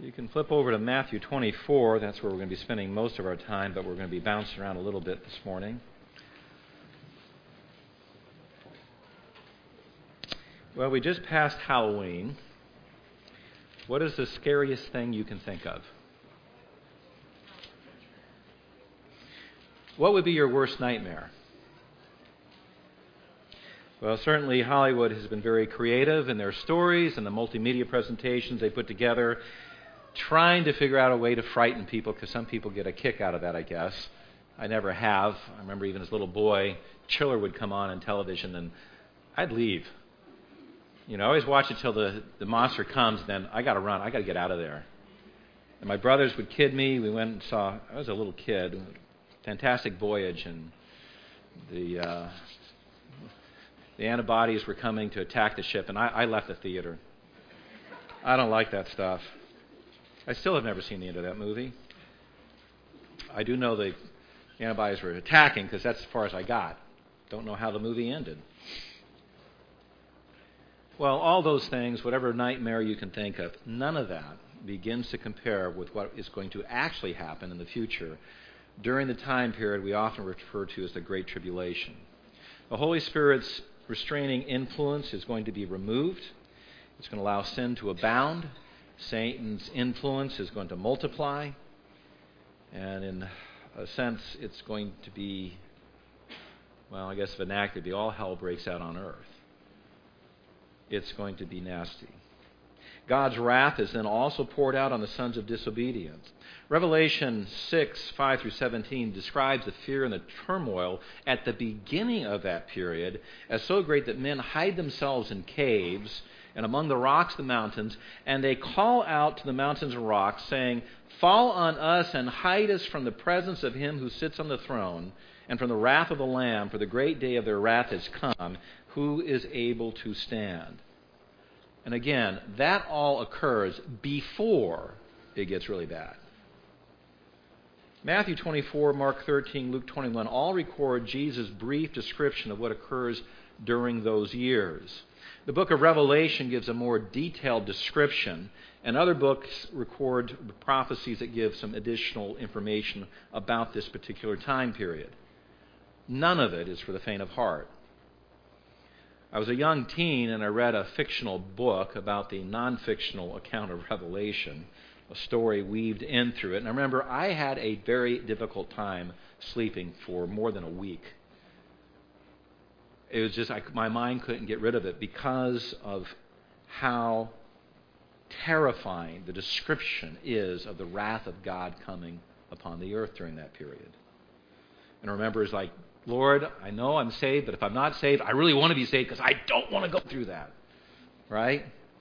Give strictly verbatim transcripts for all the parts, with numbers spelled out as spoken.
You can flip over to Matthew twenty-four. That's where we're going to be spending most of our time, but we're going to be bouncing around a little bit this morning. Well, we just passed Halloween. What is the scariest thing you can think of? What would be your worst nightmare? Well, certainly Hollywood has been very creative in their stories and the multimedia presentations they put together, trying to figure out a way to frighten people, because some people get a kick out of that, I guess. I never have. I remember even as a little boy, Chiller would come on on television, and I'd leave. You know, I always watch it till the, the monster comes, and then I got to run. I got to get out of there. And my brothers would kid me. We went and saw, I was a little kid, Fantastic Voyage, and the uh, the antibodies were coming to attack the ship, and I, I left the theater. I don't like that stuff. I still have never seen the end of that movie. I do know the antibodies were attacking, because that's as far as I got. Don't know how the movie ended. Well, all those things, whatever nightmare you can think of, none of that begins to compare with what is going to actually happen in the future during the time period we often refer to as the Great Tribulation. The Holy Spirit's restraining influence is going to be removed. It's going to allow sin to abound. Satan's influence is going to multiply. And in a sense, it's going to be, well, I guess vernacularly, all hell breaks out on earth. It's going to be nasty. God's wrath is then also poured out on the sons of disobedience. Revelation six, five through seventeen describes the fear and the turmoil at the beginning of that period as so great that men hide themselves in caves and among the rocks of the mountains, and they call out to the mountains and rocks, saying, "Fall on us and hide us from the presence of him who sits on the throne and from the wrath of the Lamb, for the great day of their wrath has come. Who is able to stand?" And again, that all occurs before it gets really bad. Matthew twenty-four, Mark thirteen, Luke twenty-one all record Jesus' brief description of what occurs during those years. The book of Revelation gives a more detailed description, and other books record prophecies that give some additional information about this particular time period. None of it is for the faint of heart. I was a young teen and I read a fictional book about the non-fictional account of Revelation, a story weaved in through it. And I remember I had a very difficult time sleeping for more than a week. It was just, I, my mind couldn't get rid of it because of how terrifying the description is of the wrath of God coming upon the earth during that period. And I remember it's like, Lord, I know I'm saved, but if I'm not saved, I really want to be saved because I don't want to go through that. Right?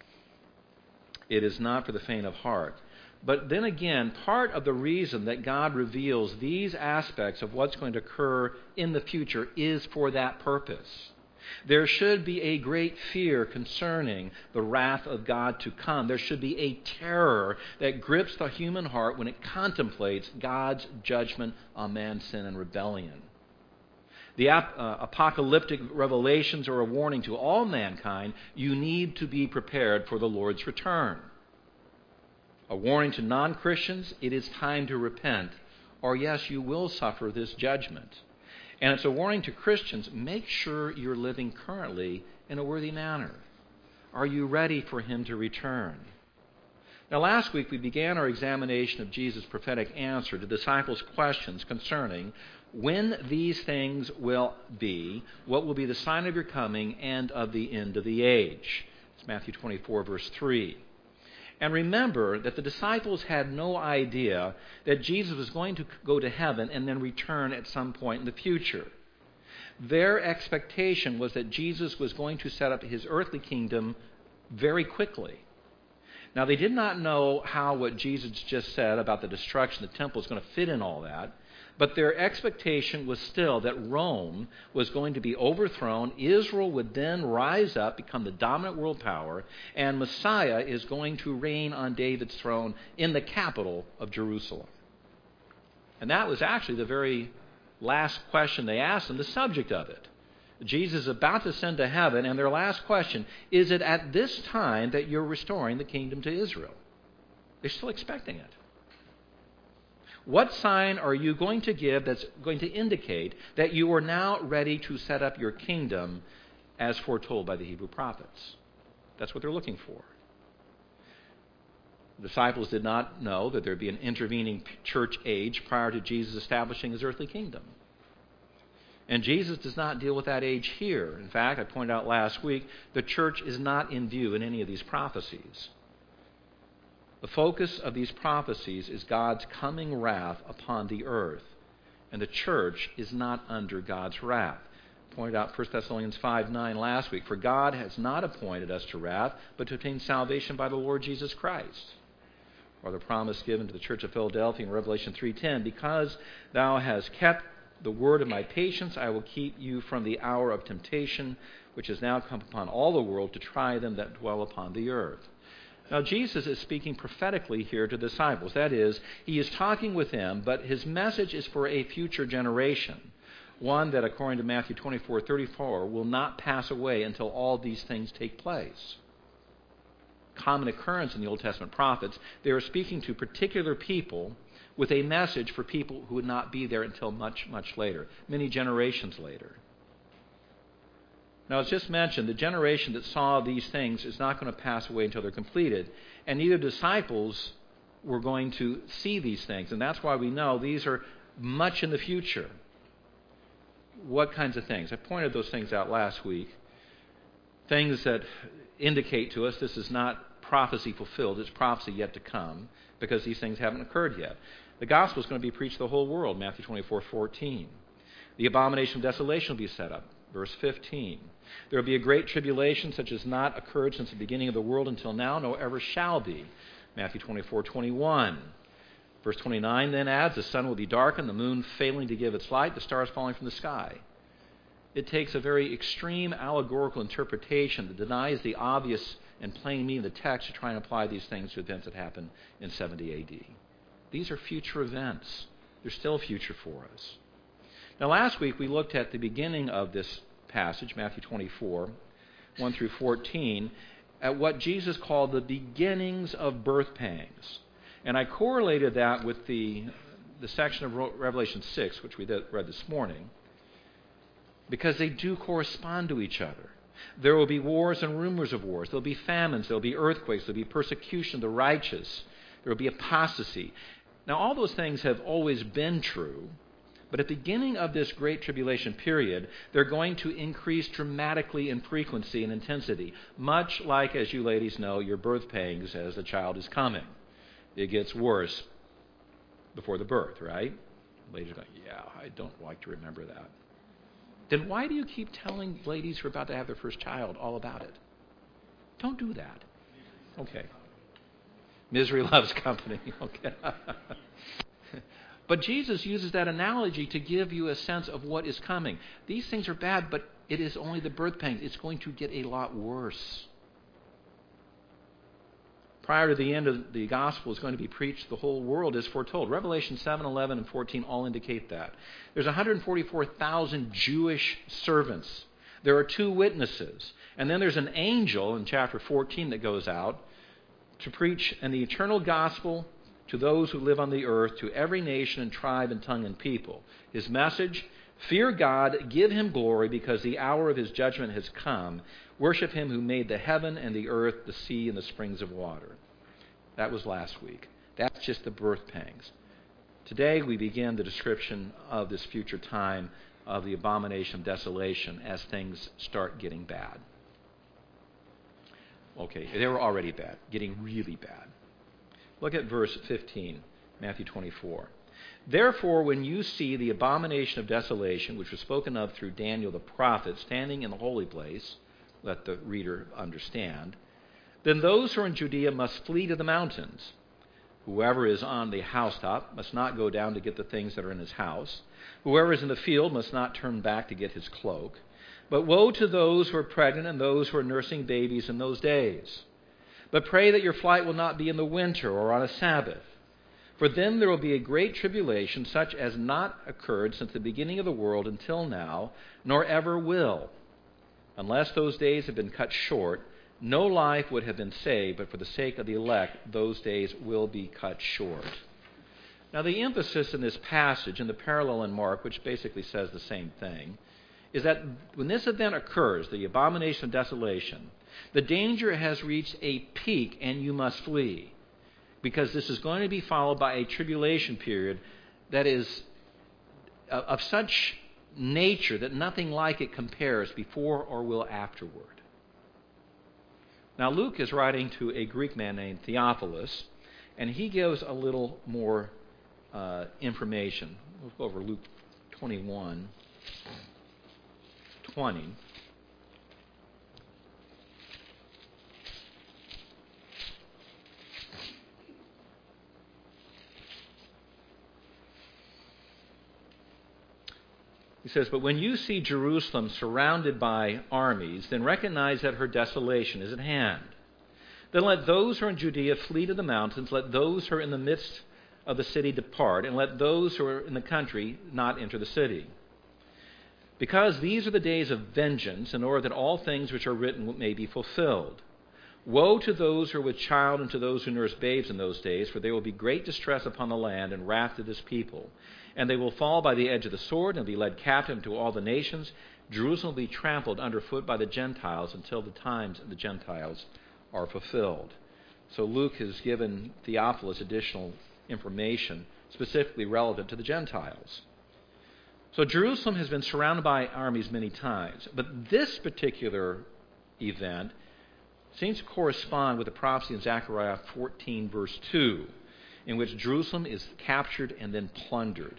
It is not for the faint of heart. But then again, part of the reason that God reveals these aspects of what's going to occur in the future is for that purpose. There should be a great fear concerning the wrath of God to come. There should be a terror that grips the human heart when it contemplates God's judgment on man's sin and rebellion. The ap- uh, apocalyptic revelations are a warning to all mankind. You need to be prepared for the Lord's return. A warning to non-Christians, it is time to repent, or yes, you will suffer this judgment. And it's a warning to Christians, make sure you're living currently in a worthy manner. Are you ready for him to return? Now, last week we began our examination of Jesus' prophetic answer to disciples' questions concerning when these things will be, what will be the sign of your coming and of the end of the age. It's Matthew twenty-four, verse three. And remember that the disciples had no idea that Jesus was going to go to heaven and then return at some point in the future. Their expectation was that Jesus was going to set up his earthly kingdom very quickly. Now, they did not know how what Jesus just said about the destruction of the temple is going to fit in all that, but their expectation was still that Rome was going to be overthrown, Israel would then rise up, become the dominant world power, and Messiah is going to reign on David's throne in the capital of Jerusalem. And that was actually the very last question they asked him, the subject of it. Jesus is about to ascend to heaven, and their last question, is it at this time that you're restoring the kingdom to Israel? They're still expecting it. What sign are you going to give that's going to indicate that you are now ready to set up your kingdom as foretold by the Hebrew prophets? That's what they're looking for. The disciples did not know that there would be an intervening church age prior to Jesus establishing his earthly kingdom. And Jesus does not deal with that age here. In fact, I pointed out last week, the church is not in view in any of these prophecies. The focus of these prophecies is God's coming wrath upon the earth. And the church is not under God's wrath. I pointed out First Thessalonians five nine last week. For God has not appointed us to wrath, but to obtain salvation by the Lord Jesus Christ. Or the promise given to the church of Philadelphia in Revelation three ten. Because thou hast kept the word of my patience, I will keep you from the hour of temptation, which has now come upon all the world to try them that dwell upon the earth. Now, Jesus is speaking prophetically here to the disciples. That is, he is talking with them, but his message is for a future generation. One that, according to Matthew twenty-four thirty-four, will not pass away until all these things take place. Common occurrence in the Old Testament prophets, they are speaking to particular people with a message for people who would not be there until much, much later, many generations later. Now, as just mentioned, the generation that saw these things is not going to pass away until they're completed. And neither disciples were going to see these things. And that's why we know these are much in the future. What kinds of things? I pointed those things out last week. Things that indicate to us this is not prophecy fulfilled. It's prophecy yet to come because these things haven't occurred yet. The gospel is going to be preached to the whole world, Matthew twenty-four fourteen. The abomination of desolation will be set up. Verse fifteen. There will be a great tribulation such as not occurred since the beginning of the world until now, nor ever shall be. Matthew twenty-four twenty-one. Verse twenty-nine then adds, the sun will be darkened, the moon failing to give its light, the stars falling from the sky. It takes a very extreme allegorical interpretation that denies the obvious and plain meaning of the text to try and apply these things to events that happened in seventy A D. These are future events. They're still future for us. Now, last week we looked at the beginning of this passage, Matthew twenty-four, one through fourteen, at what Jesus called the beginnings of birth pangs. And I correlated that with the, the section of Revelation six, which we did, read this morning, because they do correspond to each other. There will be wars and rumors of wars. There will be famines. There will be earthquakes. There will be persecution of the righteous. There will be apostasy. Now, all those things have always been true. But at the beginning of this great tribulation period, they're going to increase dramatically in frequency and intensity, much like, as you ladies know, your birth pangs as the child is coming. It gets worse before the birth, right? Ladies are going, yeah, I don't like to remember that. Then why do you keep telling ladies who are about to have their first child all about it? Don't do that. Okay. Misery loves company. Okay. But Jesus uses that analogy to give you a sense of what is coming. These things are bad, but it is only the birth pangs. It's going to get a lot worse. Prior to the end of the gospel is going to be preached, the whole world is foretold. Revelation seven, eleven, and fourteen all indicate that. There's one hundred forty-four thousand Jewish servants. There are two witnesses. And then there's an angel in chapter fourteen that goes out to preach an eternal gospel to those who live on the earth, to every nation and tribe and tongue and people. His message, fear God, give him glory, because the hour of his judgment has come. Worship him who made the heaven and the earth, the sea, and the springs of water. That was last week. That's just the birth pangs. Today we begin the description of this future time of the abomination of desolation as things start getting bad. Okay, they were already bad, getting really bad. Look at verse fifteen, Matthew twenty-four. Therefore, when you see the abomination of desolation, which was spoken of through Daniel the prophet, standing in the holy place, let the reader understand, then those who are in Judea must flee to the mountains. Whoever is on the housetop must not go down to get the things that are in his house. Whoever is in the field must not turn back to get his cloak. But woe to those who are pregnant and those who are nursing babies in those days. But pray that your flight will not be in the winter or on a Sabbath. For then there will be a great tribulation, such as not occurred since the beginning of the world until now, nor ever will, unless those days have been cut short. No life would have been saved, but for the sake of the elect, those days will be cut short. Now, the emphasis in this passage, and the parallel in Mark, which basically says the same thing, is that when this event occurs, the abomination of desolation, the danger has reached a peak and you must flee, because this is going to be followed by a tribulation period that is of such nature that nothing like it compares before or will afterward. Now, Luke is writing to a Greek man named Theophilus, and he gives a little more uh, information. We'll go over Luke twenty-one, twenty. He says, "But when you see Jerusalem surrounded by armies, then recognize that her desolation is at hand. Then let those who are in Judea flee to the mountains, let those who are in the midst of the city depart, and let those who are in the country not enter the city. Because these are the days of vengeance, in order that all things which are written may be fulfilled. Woe to those who are with child and to those who nurse babes in those days, for there will be great distress upon the land and wrath to this people. And they will fall by the edge of the sword and be led captive to all the nations. Jerusalem will be trampled underfoot by the Gentiles until the times of the Gentiles are fulfilled." So Luke has given Theophilus additional information specifically relevant to the Gentiles. So Jerusalem has been surrounded by armies many times, but this particular event seems to correspond with the prophecy in Zechariah fourteen, verse two, in which Jerusalem is captured and then plundered.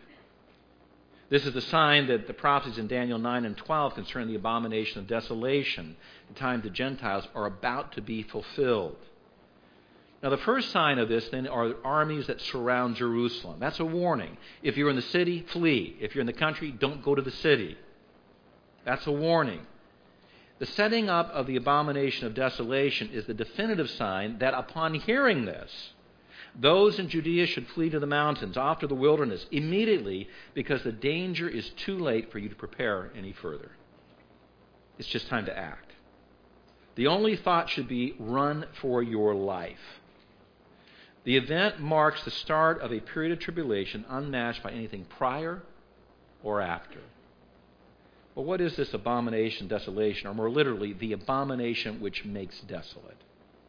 This is the sign that the prophecies in Daniel nine and twelve concern the abomination of desolation, the time the Gentiles are about to be fulfilled. Now, the first sign of this, then, are armies that surround Jerusalem. That's a warning. If you're in the city, flee. If you're in the country, don't go to the city. That's a warning. The setting up of the abomination of desolation is the definitive sign that upon hearing this, those in Judea should flee to the mountains, off to the wilderness, immediately, because the danger is too late for you to prepare any further. It's just time to act. The only thought should be run for your life. The event marks the start of a period of tribulation unmatched by anything prior or after. Well, what is this abomination, desolation, or more literally, the abomination which makes desolate?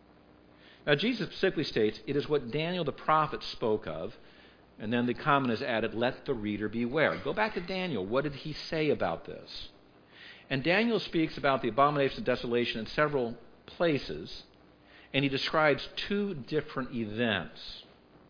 Now, Jesus specifically states it is what Daniel the prophet spoke of, and then the comment is added, let the reader beware. Go back to Daniel. What did he say about this? And Daniel speaks about the abomination of desolation in several places, and he describes two different events.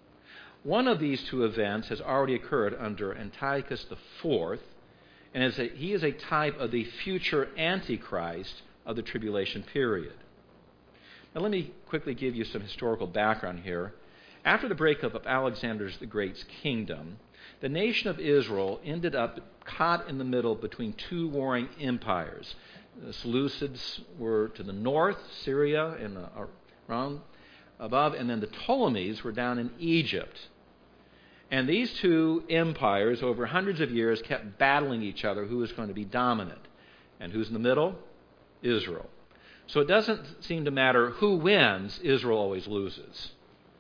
One of these two events has already occurred under Antiochus the Fourth, and is a, he is a type of the future Antichrist of the tribulation period. Now, let me quickly give you some historical background here. After the breakup of Alexander the Great's kingdom, the nation of Israel ended up caught in the middle between two warring empires. The Seleucids were to the north, Syria and uh, around above, and then the Ptolemies were down in Egypt. And these two empires, over hundreds of years, kept battling each other who was going to be dominant. And who's in the middle? Israel. So it doesn't seem to matter who wins, Israel always loses.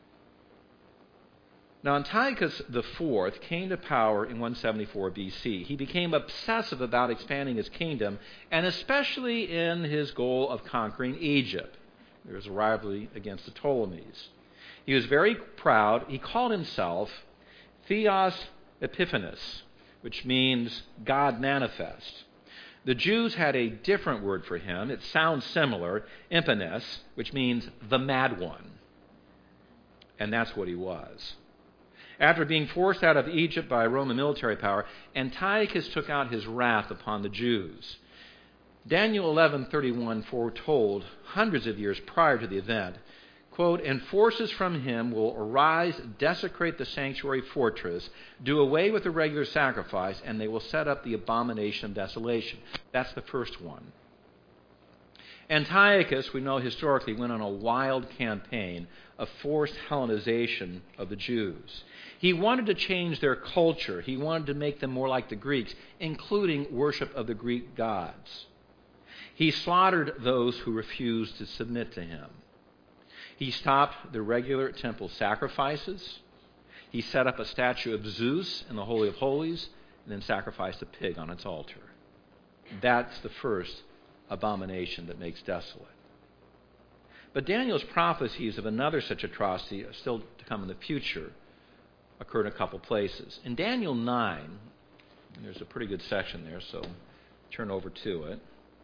Now, Antiochus the Fourth came to power in one seventy-four B C. He became obsessive about expanding his kingdom, and especially in his goal of conquering Egypt. There was a rivalry against the Ptolemies. He was very proud. He called himself Theos Epiphanes, which means God manifest. The Jews had a different word for him. It sounds similar, Epiphanius, which means the mad one. And that's what he was. After being forced out of Egypt by Roman military power, Antiochus took out his wrath upon the Jews. Daniel eleven thirty-one foretold hundreds of years prior to the event, quote, "And forces from him will arise, desecrate the sanctuary fortress, do away with the regular sacrifice, and they will set up the abomination of desolation." That's the first one. Antiochus, we know historically, went on a wild campaign of forced Hellenization of the Jews. He wanted to change their culture. He wanted to make them more like the Greeks, including worship of the Greek gods. He slaughtered those who refused to submit to him. He stopped the regular temple sacrifices. He set up a statue of Zeus in the Holy of Holies and then sacrificed a pig on its altar. That's the first abomination that makes desolate. But Daniel's prophecies of another such atrocity, still to come in the future, occur in a couple places. In Daniel nine, and there's a pretty good section there, so turn over to it.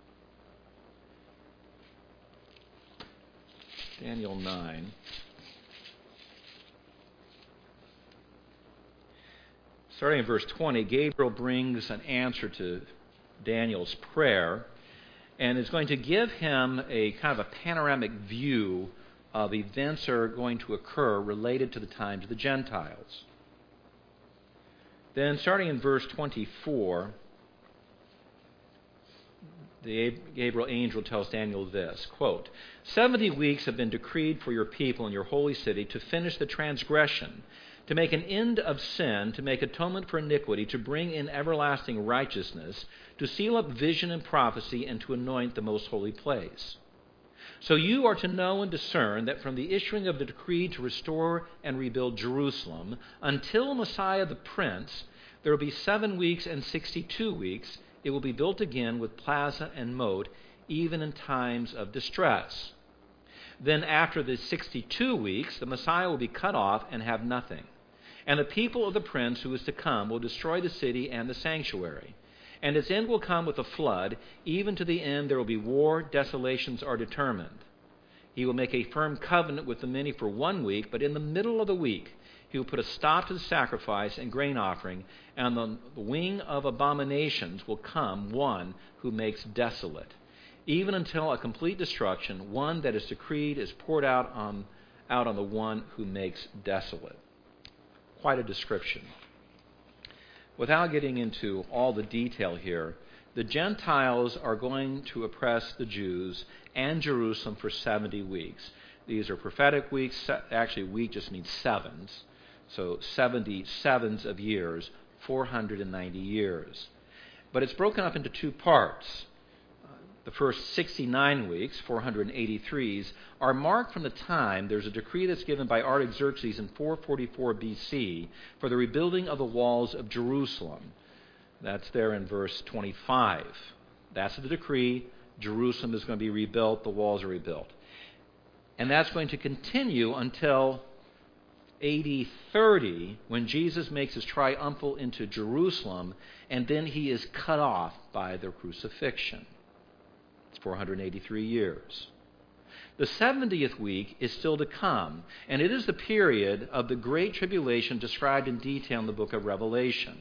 Daniel nine. Starting in verse twenty, Gabriel brings an answer to Daniel's prayer and is going to give him a kind of a panoramic view of events that are going to occur related to the times of the Gentiles. Then, starting in verse twenty-four, the Gabriel angel tells Daniel this, quote, seventy weeks have been decreed for your people in your holy city to finish the transgression, to make an end of sin, to make atonement for iniquity, to bring in everlasting righteousness, to seal up vision and prophecy, and to anoint the most holy place. So you are to know and discern that from the issuing of the decree to restore and rebuild Jerusalem, until Messiah the Prince, there will be seven weeks and sixty-two weeks. It will be built again with plaza and moat, even in times of distress. Then after the sixty-two weeks, the Messiah will be cut off and have nothing. And the people of the prince who is to come will destroy the city and the sanctuary. And its end will come with a flood. Even to the end there will be war, desolations are determined. He will make a firm covenant with the many for one week, but in the middle of the week he will put a stop to the sacrifice and grain offering, and on the wing of abominations will come one who makes desolate, even until a complete destruction, one that is decreed, is poured out on, out on the one who makes desolate. Quite a description. Without getting into all the detail here, the Gentiles are going to oppress the Jews and Jerusalem for seventy weeks. These are prophetic weeks. Actually, week just means sevens. So seventy sevens of years, four hundred ninety years. But it's broken up into two parts. The first sixty-nine weeks, four hundred eighty-threes, are marked from the time there's a decree that's given by Artaxerxes in four forty-four B C for the rebuilding of the walls of Jerusalem. That's there in verse twenty-five. That's the decree. Jerusalem is going to be rebuilt. The walls are rebuilt. And that's going to continue until A D thirty, when Jesus makes his triumphal into Jerusalem, and then he is cut off by the crucifixion. It's four hundred eighty-three years. The seventieth week is still to come, and it is the period of the Great Tribulation described in detail in the book of Revelation.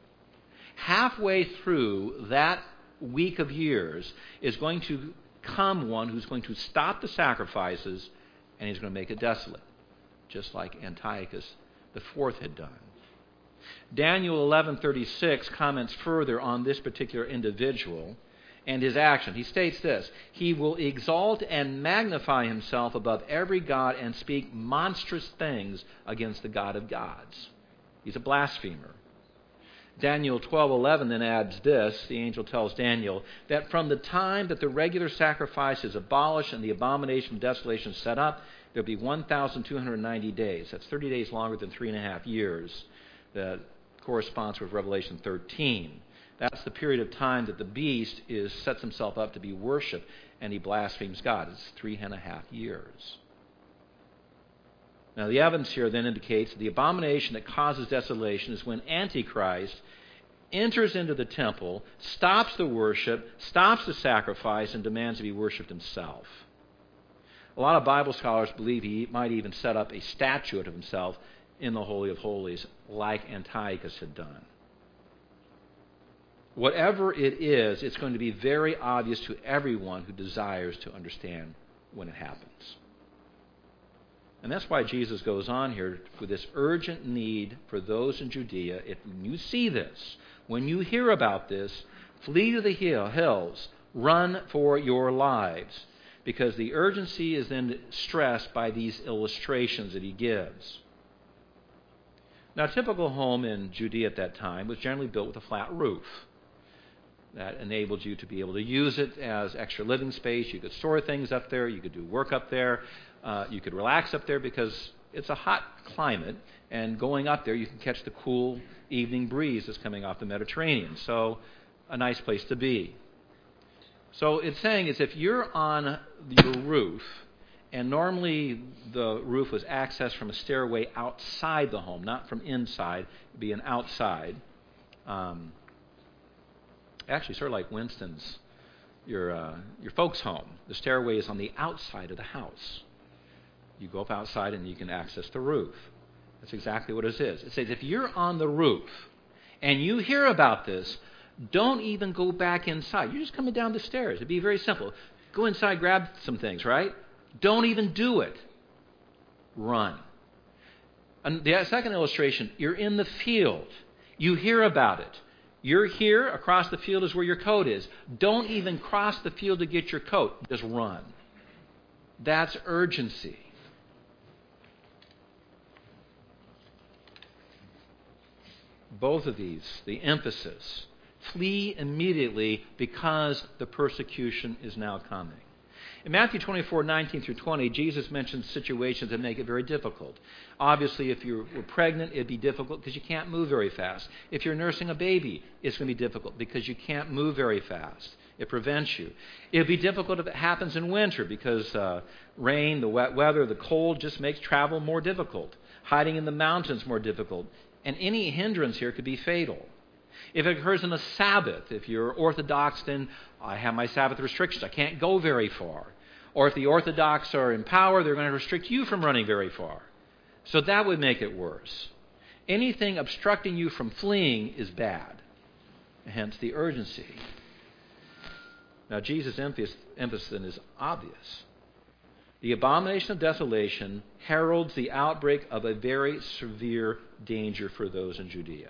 Halfway through that week of years is going to come one who's going to stop the sacrifices, and he's going to make it desolate, just like Antiochus the Fourth had done. Daniel eleven thirty-six comments further on this particular individual and his action. He states this: he will exalt and magnify himself above every god and speak monstrous things against the God of gods. He's a blasphemer. Daniel twelve eleven then adds this. The angel tells Daniel that from the time that the regular sacrifice is abolished and the abomination of desolation set up, there will be one thousand two hundred ninety days. That's thirty days longer than three and a half years. That corresponds with Revelation thirteen. That's the period of time that the beast is sets himself up to be worshipped, and he blasphemes God. It's three and a half years. Now, the evidence here then indicates that the abomination that causes desolation is when Antichrist enters into the temple, stops the worship, stops the sacrifice, and demands to be worshipped himself. A lot of Bible scholars believe he might even set up a statue of himself in the Holy of Holies, like Antiochus had done. Whatever it is, it's going to be very obvious to everyone who desires to understand when it happens. And that's why Jesus goes on here with this urgent need for those in Judea. If you see this, when you hear about this, flee to the hill, hills, run for your lives, because the urgency is then stressed by these illustrations that he gives. Now, a typical home in Judea at that time was generally built with a flat roof. that enabled you to be able to use it as extra living space. You could store things up there. You could do work up there. Uh, you could relax up there because it's a hot climate. And going up there, you can catch the cool evening breeze that's coming off the Mediterranean. So a nice place to be. So it's saying is if you're on your roof, and normally the roof was accessed from a stairway outside the home, not from inside. It would be an outside. Um, actually, sort of like Winston's, your uh, your folks' home. The stairway is on the outside of the house. You go up outside and you can access the roof. That's exactly what it is. It says if you're on the roof and you hear about this, don't even go back inside. You're just coming down the stairs. It'd be very simple. Go inside, grab some things, right? Don't even do it. Run. And the second illustration, you're in the field. You hear about it. You're here. Across the field is where your coat is. Don't even cross the field to get your coat. Just run. That's urgency. Both of these, the emphasis. Flee immediately because the persecution is now coming. In Matthew twenty-four, nineteen through twenty, Jesus mentions situations that make it very difficult. Obviously, if you were pregnant, it'd be difficult because you can't move very fast. If you're nursing a baby, it's going to be difficult because you can't move very fast. It prevents you. It'd be difficult if it happens in winter because uh, rain, the wet weather, the cold just makes travel more difficult. Hiding in the mountains more difficult. And any hindrance here could be fatal. If it occurs on a Sabbath, if you're Orthodox, then I have my Sabbath restrictions. I can't go very far. Or if the Orthodox are in power, they're going to restrict you from running very far. So that would make it worse. Anything obstructing you from fleeing is bad. Hence the urgency. Now Jesus' emphasis is obvious. The abomination of desolation heralds the outbreak of a very severe danger for those in Judea.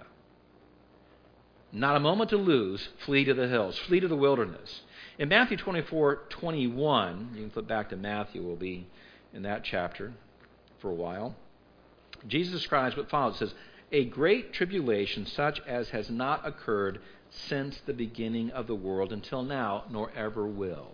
Not a moment to lose. Flee to the hills. Flee to the wilderness. In Matthew twenty-four, twenty-one, you can flip back to Matthew. We'll be in that chapter for a while. Jesus describes what follows. It says, a great tribulation such as has not occurred since the beginning of the world until now, nor ever will.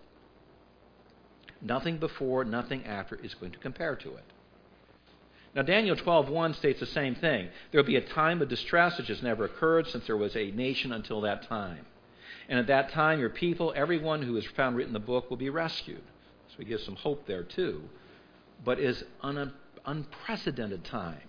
Nothing before, nothing after is going to compare to it. Now, Daniel twelve one states the same thing. There will be a time of distress which has never occurred since there was a nation until that time. And at that time, your people, everyone who is found written in the book, will be rescued. So we give some hope there too. But is an unprecedented time.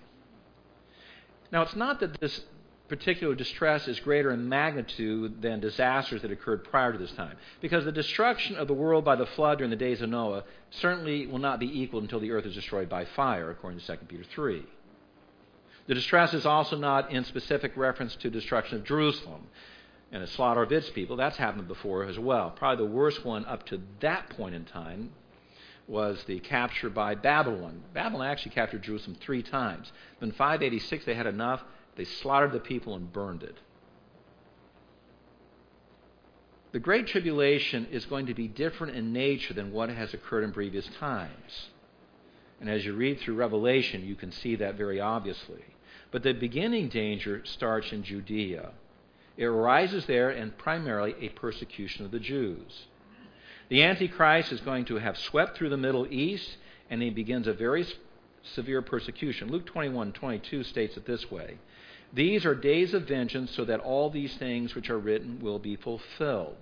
Now, it's not that this particular distress is greater in magnitude than disasters that occurred prior to this time. Because the destruction of the world by the flood during the days of Noah certainly will not be equal until the earth is destroyed by fire, according to Second Peter three. The distress is also not in specific reference to destruction of Jerusalem and the slaughter of its people. That's happened before as well. Probably the worst one up to that point in time was the capture by Babylon. Babylon actually captured Jerusalem three times. But in five eighty-six, they had enough. They slaughtered the people and burned it. The Great Tribulation is going to be different in nature than what has occurred in previous times. And as you read through Revelation, you can see that very obviously. But the beginning danger starts in Judea. It arises there and primarily a persecution of the Jews. The Antichrist is going to have swept through the Middle East, and he begins a very severe persecution. Luke twenty-one twenty-two states it this way. These are days of vengeance, so that all these things which are written will be fulfilled.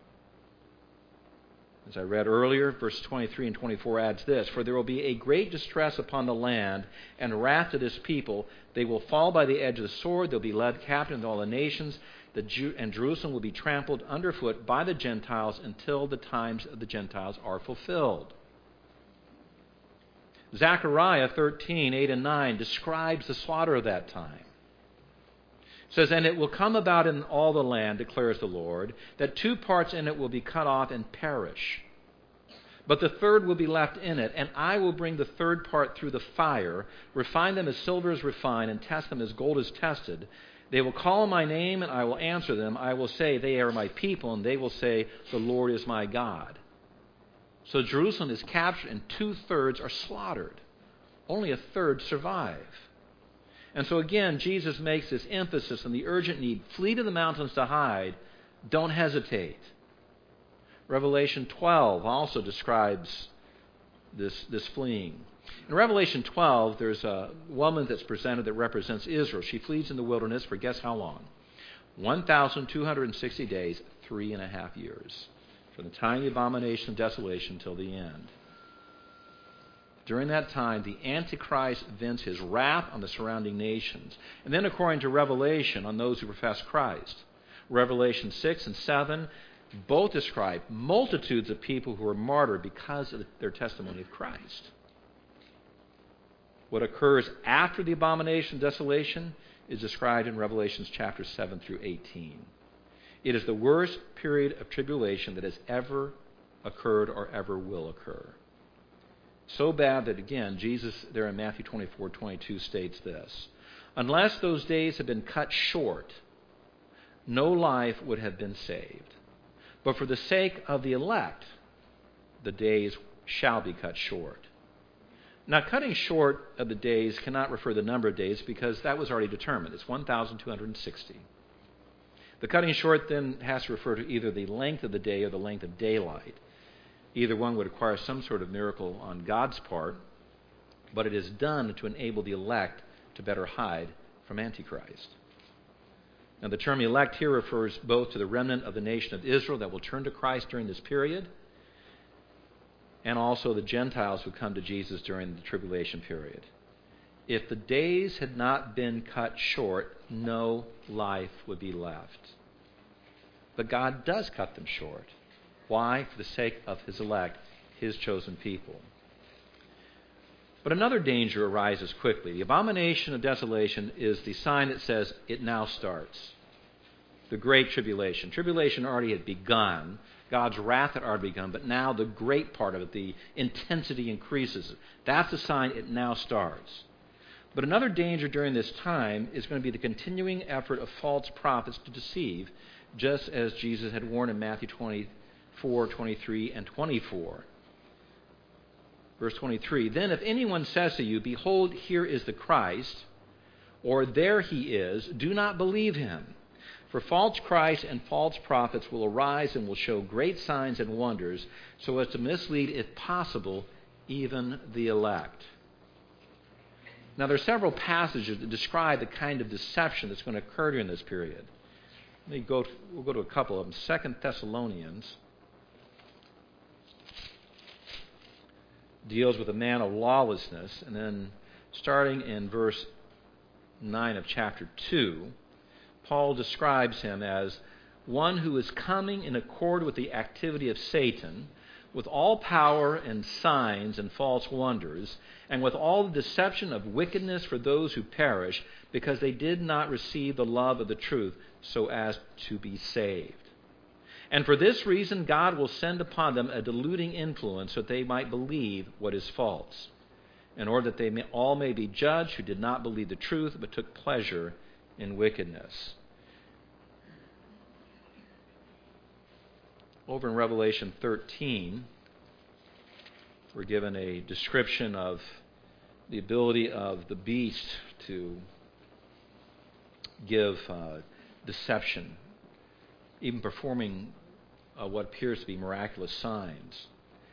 As I read earlier, verses twenty-three and twenty-four adds this, for there will be a great distress upon the land, and wrath to this people. They will fall by the edge of the sword. They'll be led captive into all the nations. The Jew- and Jerusalem will be trampled underfoot by the Gentiles until the times of the Gentiles are fulfilled. Zechariah thirteen, eight and nine describes the slaughter of that time. It says, and it will come about in all the land, declares the Lord, that two parts in it will be cut off and perish. But the third will be left in it, and I will bring the third part through the fire, refine them as silver is refined, and test them as gold is tested. They will call on my name, and I will answer them. I will say, they are my people, and they will say, the Lord is my God. So Jerusalem is captured, and two-thirds are slaughtered. Only a third survive. And so again, Jesus makes this emphasis on the urgent need. Flee to the mountains to hide. Don't hesitate. Revelation twelve also describes this, this fleeing. In Revelation twelve, there's a woman that's presented that represents Israel. She flees in the wilderness for guess how long? one thousand two hundred sixty days, three and a half years. From the time of the abomination of desolation till the end. During that time, the Antichrist vents his wrath on the surrounding nations. And then, according to Revelation, on those who profess Christ. Revelation six and seven both describe multitudes of people who are martyred because of their testimony of Christ. What occurs after the abomination of desolation is described in Revelations chapters seven through eighteen. It is the worst period of tribulation that has ever occurred or ever will occur. So bad that, again, Jesus there in Matthew twenty-four twenty-two states this: unless those days had been cut short, no life would have been saved. But for the sake of the elect, the days shall be cut short. Now, cutting short of the days cannot refer to the number of days because that was already determined. It's one thousand two hundred sixty. The cutting short then has to refer to either the length of the day or the length of daylight. Either one would require some sort of miracle on God's part, but it is done to enable the elect to better hide from Antichrist. Now, the term elect here refers both to the remnant of the nation of Israel that will turn to Christ during this period, and also the Gentiles who come to Jesus during the tribulation period. If the days had not been cut short, no life would be left. But God does cut them short. Why? For the sake of His elect, His chosen people. But another danger arises quickly. The abomination of desolation is the sign that says it now starts. The great tribulation. Tribulation already had begun. God's wrath had already begun, but now the great part of it, the intensity increases. That's the sign it now starts. But another danger during this time is going to be the continuing effort of false prophets to deceive, just as Jesus had warned in Matthew twenty-four, twenty-three, and twenty-four. Verse twenty-three, then if anyone says to you, behold, here is the Christ, or there he is, do not believe him. For false Christs and false prophets will arise and will show great signs and wonders, so as to mislead, if possible, even the elect. Now, there are several passages that describe the kind of deception that's going to occur during this period. Let me go. To, we'll go to a couple of them. Second Thessalonians deals with a man of lawlessness, and then starting in verse nine of chapter two, Paul describes him as one who is coming in accord with the activity of Satan, with all power and signs and false wonders, and with all the deception of wickedness for those who perish, because they did not receive the love of the truth so as to be saved. And for this reason, God will send upon them a deluding influence so that they might believe what is false, in order that they may, all may be judged who did not believe the truth but took pleasure in wickedness. Over in Revelation thirteen, we're given a description of the ability of the beast to give uh, deception, even performing uh, what appears to be miraculous signs.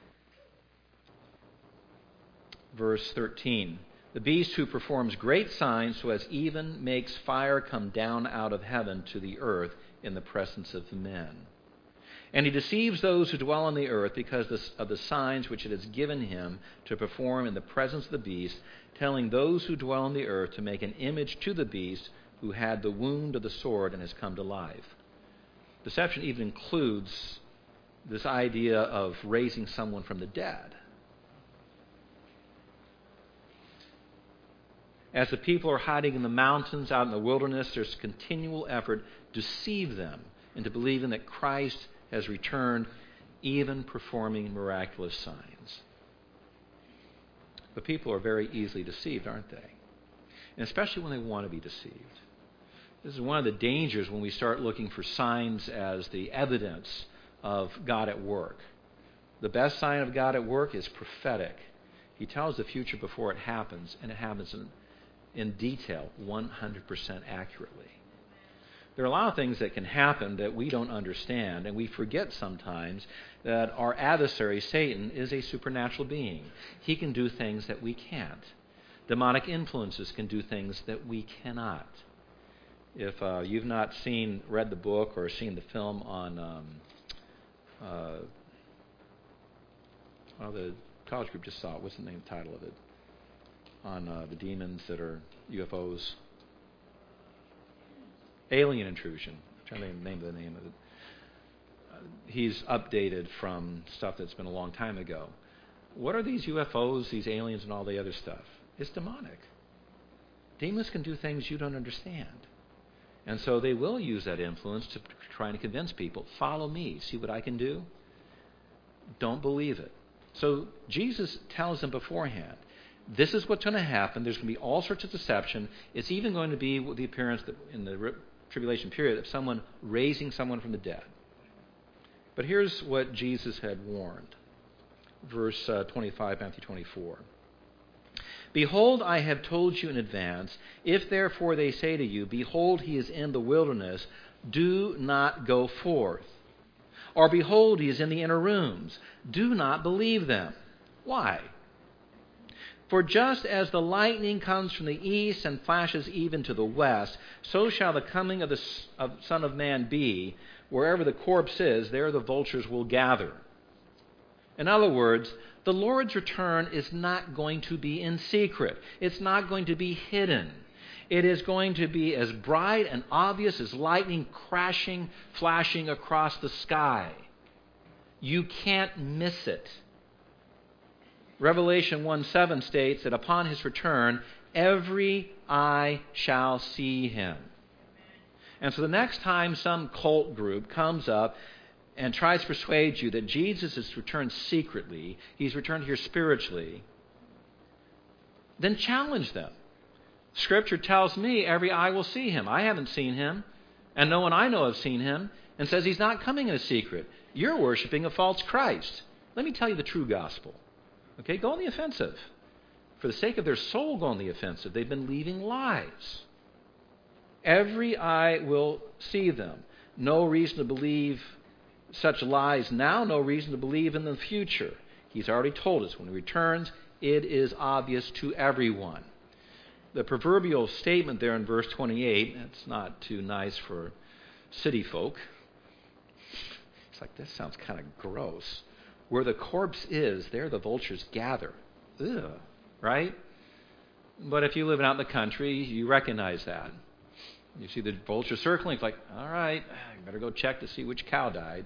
Verse thirteen, the beast who performs great signs so as even makes fire come down out of heaven to the earth in the presence of men. And he deceives those who dwell on the earth because of the signs which it has given him to perform in the presence of the beast, telling those who dwell on the earth to make an image to the beast who had the wound of the sword and has come to life. Deception even includes this idea of raising someone from the dead. As the people are hiding in the mountains, out in the wilderness, there's continual effort to deceive them into believing that Christ has returned, even performing miraculous signs. But people are very easily deceived, aren't they? And especially when they want to be deceived. This is one of the dangers when we start looking for signs as the evidence of God at work. The best sign of God at work is prophetic. He tells the future before it happens, and it happens in, in detail, one hundred percent accurately. There are a lot of things that can happen that we don't understand, and we forget sometimes that our adversary, Satan, is a supernatural being. He can do things that we can't. Demonic influences can do things that we cannot. If uh, you've not seen, read the book or seen the film on, um, uh, well, the college group just saw it. What's the name, title of it? On uh, the demons that are U F Os. Alien Intrusion. I'm trying to think of the name of the name of it. Uh, he's updated from stuff that's been a long time ago. What are these U F Os, these aliens, and all the other stuff? It's demonic. Demons can do things you don't understand. And so they will use that influence to try and convince people, follow me, see what I can do. Don't believe it. So Jesus tells them beforehand, this is what's going to happen. There's going to be all sorts of deception. It's even going to be with the appearance that in the tribulation period of someone raising someone from the dead. But here's what Jesus had warned. Verse uh, twenty-five, Matthew twenty-four. Behold, I have told you in advance, if therefore they say to you, behold, he is in the wilderness, do not go forth. Or behold, he is in the inner rooms, do not believe them. Why? For just as the lightning comes from the east and flashes even to the west, so shall the coming of the Son of Man be. Wherever the corpse is, there the vultures will gather. In other words, the Lord's return is not going to be in secret. It's not going to be hidden. It is going to be as bright and obvious as lightning crashing, flashing across the sky. You can't miss it. Revelation one seven states that upon his return, every eye shall see him. And so the next time some cult group comes up and tries to persuade you that Jesus has returned secretly, he's returned here spiritually, then challenge them. Scripture tells me every eye will see him. I haven't seen him, and no one I know has seen him, and says he's not coming in a secret. You're worshiping a false Christ. Let me tell you the true gospel. Okay, go on the offensive. For the sake of their soul, go on the offensive. They've been leaving lies. Every eye will see them. No reason to believe such lies now, no reason to believe in the future. He's already told us when he returns, it is obvious to everyone. The proverbial statement there in verse twenty-eight, it's not too nice for city folk. It's like, this sounds kind of gross. Where the corpse is, there the vultures gather. Ugh, right? But if you live out in the country, you recognize that. You see the vulture circling, it's like, all right, I better go check to see which cow died.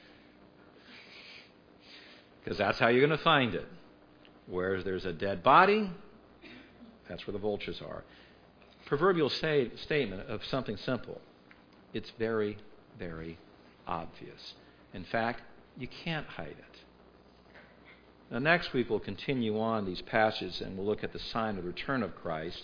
Because that's how you're going to find it. Where there's a dead body, that's where the vultures are. Proverbial say, statement of something simple. It's very, very obvious. In fact, you can't hide it. Now, next week we'll continue on these passages and we'll look at the sign of the return of Christ.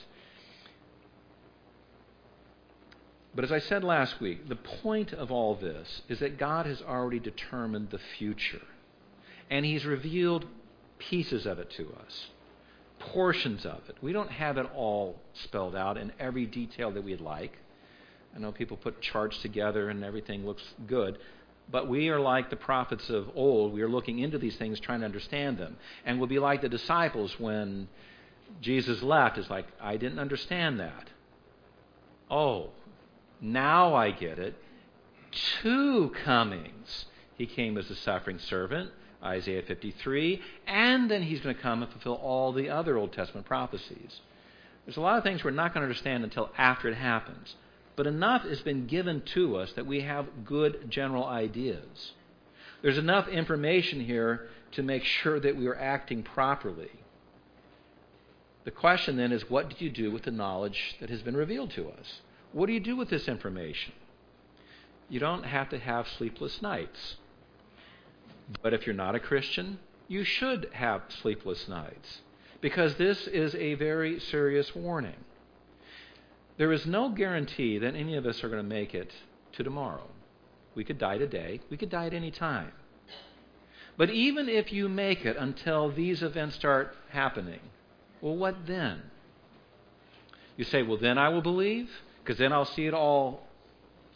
But as I said last week, the point of all this is that God has already determined the future. And he's revealed pieces of it to us, portions of it. We don't have it all spelled out in every detail that we'd like. I know people put charts together and everything looks good. But we are like the prophets of old. We are looking into these things, trying to understand them. And we'll be like the disciples when Jesus left. It's like, I didn't understand that. Oh, now I get it. Two comings. He came as a suffering servant, Isaiah fifty-three, and then he's going to come and fulfill all the other Old Testament prophecies. There's a lot of things we're not going to understand until after it happens. But enough has been given to us that we have good general ideas. There's enough information here to make sure that we are acting properly. The question then is, what do you do with the knowledge that has been revealed to us? What do you do with this information? You don't have to have sleepless nights. But if you're not a Christian, you should have sleepless nights, because this is a very serious warning. There is no guarantee that any of us are going to make it to tomorrow. We could die today. We could die at any time. But even if you make it until these events start happening, well, what then? You say, well, then I will believe, because then I'll see it all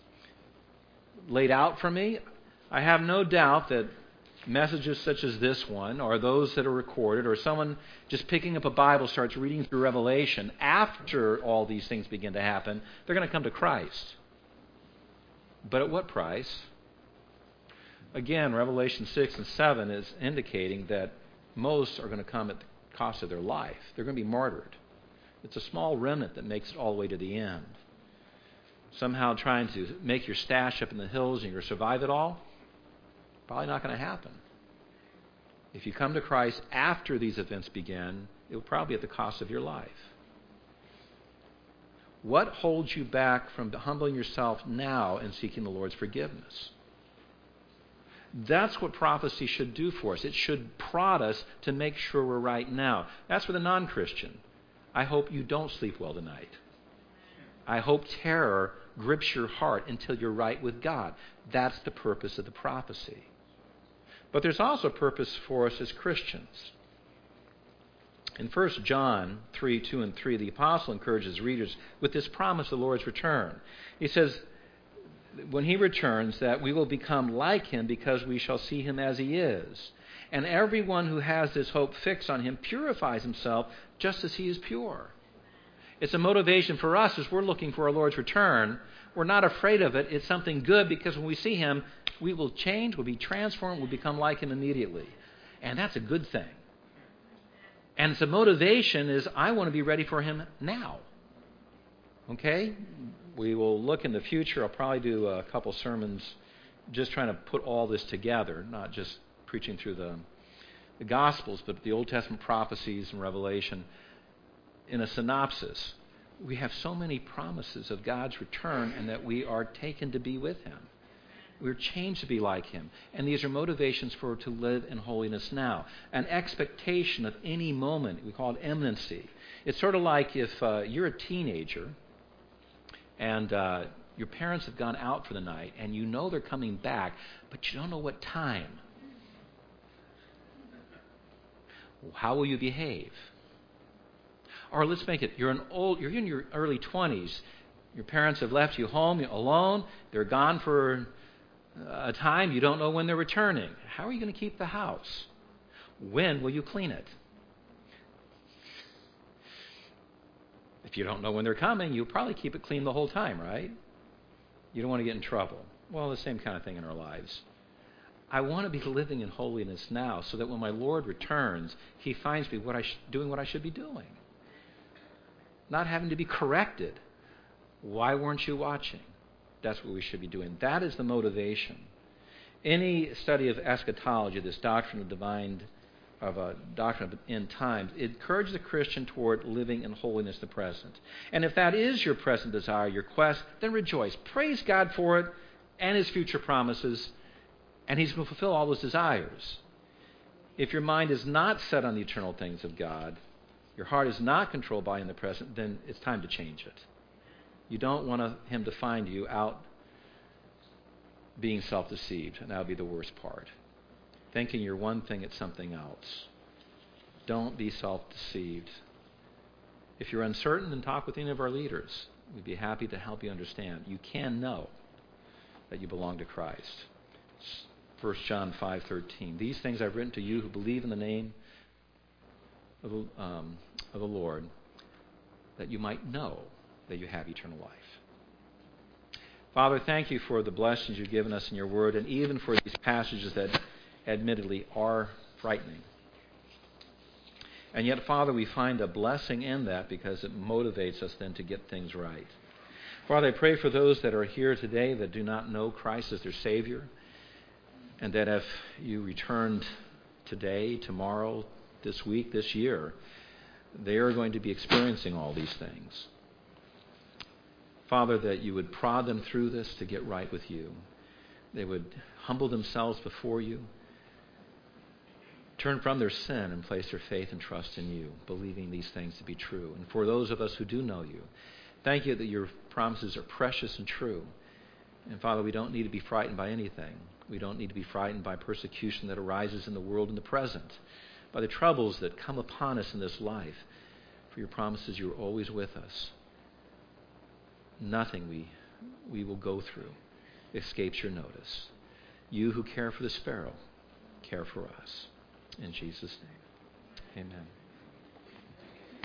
laid out for me, I have no doubt that messages such as this one, or those that are recorded, or someone just picking up a Bible starts reading through Revelation, after all these things begin to happen, they're going to come to Christ. But at what price? Again, Revelation six and seven is indicating that most are going to come at the cost of their life. They're going to be martyred. It's a small remnant that makes it all the way to the end. Somehow trying to make your stash up in the hills and you're going to survive it all? Probably not going to happen. If you come to Christ after these events begin, it will probably be at the cost of your life. What holds you back from humbling yourself now and seeking the Lord's forgiveness? That's what prophecy should do for us. It should prod us to make sure we're right now. That's for the non-Christian. I hope you don't sleep well tonight. I hope terror grips your heart until you're right with God. That's the purpose of the prophecy. But there's also a purpose for us as Christians. In First John three, two and three, the apostle encourages readers with this promise of the Lord's return. He says, when he returns, that we will become like him because we shall see him as he is. And everyone who has this hope fixed on him purifies himself just as he is pure. It's a motivation for us as we're looking for our Lord's return. We're not afraid of it. It's something good because when we see him, we will change, we'll be transformed, we'll become like him immediately. And that's a good thing. And it's a motivation is I want to be ready for him now. Okay? We will look in the future. I'll probably do a couple sermons just trying to put all this together, not just preaching through the, the Gospels, but the Old Testament prophecies and Revelation in a synopsis. We have so many promises of God's return and that we are taken to be with him. We're changed to be like him. And these are motivations for to live in holiness now. An expectation of any moment. We call it imminency. It's sort of like if uh, you're a teenager and uh, your parents have gone out for the night and you know they're coming back, but you don't know what time. How will you behave? Or let's make it, you're an old, you're in your early twenties. Your parents have left you home alone. They're gone for a time. You don't know when they're returning. How are you going to keep the house? When will you clean it? If you don't know when they're coming, you'll probably keep it clean the whole time, right? You don't want to get in trouble. Well, the same kind of thing in our lives. I want to be living in holiness now so that when my Lord returns, he finds me what I sh- doing what I should be doing. Not having to be corrected. Why weren't you watching? That's what we should be doing. That is the motivation. Any study of eschatology, this doctrine of divine, of a doctrine of end times, it encourages the Christian toward living in holiness the present. And if that is your present desire, your quest, then rejoice. Praise God for it and his future promises, and he's going to fulfill all those desires. If your mind is not set on the eternal things of God, your heart is not controlled by in the present, then it's time to change it. You don't want to, him to find you out being self-deceived, and that would be the worst part. Thinking you're one thing, it's something else. Don't be self-deceived. If you're uncertain, then talk with any of our leaders. We'd be happy to help you understand. You can know that you belong to Christ. First John five thirteen. These things I've written to you who believe in the name of the, um, of the Lord, that you might know that you have eternal life. Father, thank you for the blessings you've given us in your word, and even for these passages that admittedly are frightening. And yet, Father, we find a blessing in that because it motivates us then to get things right. Father, I pray for those that are here today that do not know Christ as their Savior, and that if you returned today, tomorrow, this week, this year, they are going to be experiencing all these things. Father, that you would prod them through this to get right with you. They would humble themselves before you, turn from their sin and place their faith and trust in you, believing these things to be true. And for those of us who do know you, thank you that your promises are precious and true. And Father, we don't need to be frightened by anything. We don't need to be frightened by persecution that arises in the world in the present, by the troubles that come upon us in this life. For your promises, you are always with us. Nothing we we will go through escapes your notice. You who care for the sparrow, care for us. In Jesus' name, amen.